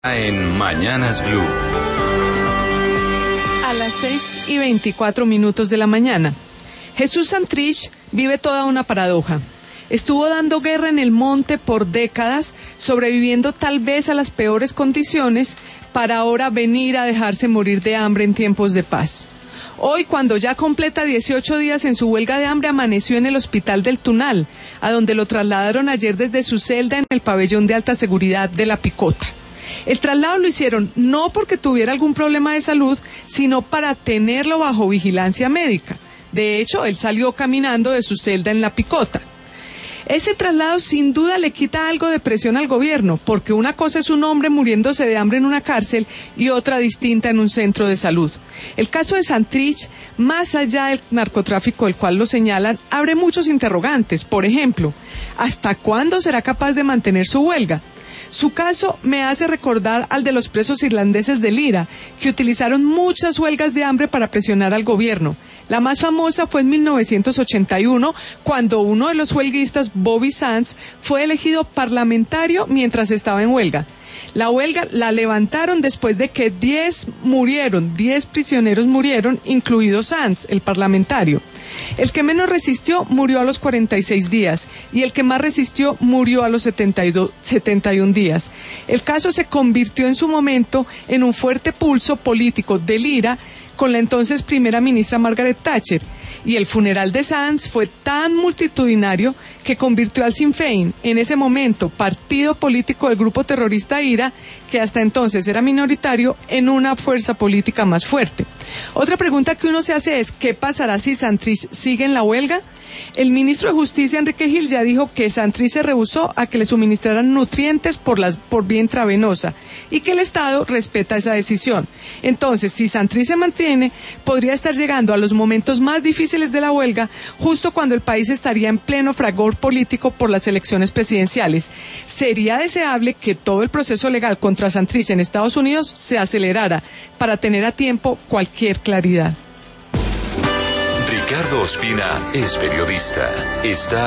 En Mañanas Blue. A las 6:24 de la mañana. Jesús Santrich vive toda una paradoja. Estuvo dando guerra en el monte por décadas, sobreviviendo tal vez a las peores condiciones, para ahora venir a dejarse morir de hambre en tiempos de paz. Hoy, cuando ya completa 18 días en su huelga de hambre, amaneció en el hospital del Tunal, a donde lo trasladaron ayer desde su celda en el pabellón de alta seguridad de La Picota. El traslado lo hicieron no porque tuviera algún problema de salud, sino para tenerlo bajo vigilancia médica. De hecho, él salió caminando de su celda en La Picota. Ese traslado sin duda le quita algo de presión al gobierno, porque una cosa es un hombre muriéndose de hambre en una cárcel y otra distinta en un centro de salud. El caso de Santrich, más allá del narcotráfico del cual lo señalan, abre muchos interrogantes. Por ejemplo, ¿hasta cuándo será capaz de mantener su huelga? Su caso me hace recordar al de los presos irlandeses de Lira, que utilizaron muchas huelgas de hambre para presionar al gobierno. La más famosa fue en 1981, cuando uno de los huelguistas, Bobby Sands, fue elegido parlamentario mientras estaba en huelga. La huelga la levantaron después de que 10 prisioneros murieron, incluido Sands, el parlamentario. El que menos resistió murió a los 46 días y el que más resistió murió a los 71 días. El caso se convirtió en su momento en un fuerte pulso político de Lira con la entonces primera ministra Margaret Thatcher, y el funeral de Sands fue tan multitudinario que convirtió al Sinn Féin, en ese momento partido político del grupo terrorista IRA, que hasta entonces era minoritario, en una fuerza política más fuerte. Otra pregunta que uno se hace es, ¿qué pasará si Santrich sigue en la huelga? El ministro de Justicia, Enrique Gil, ya dijo que Santrich se rehusó a que le suministraran nutrientes por vía intravenosa y que el Estado respeta esa decisión. Entonces, si Santrich se mantiene, podría estar llegando a los momentos más difíciles de la huelga, justo cuando el país estaría en pleno fragor político por las elecciones presidenciales. Sería deseable que todo el proceso legal contra Santrich en Estados Unidos se acelerara para tener a tiempo cualquier claridad. Ricardo Ospina es periodista. Está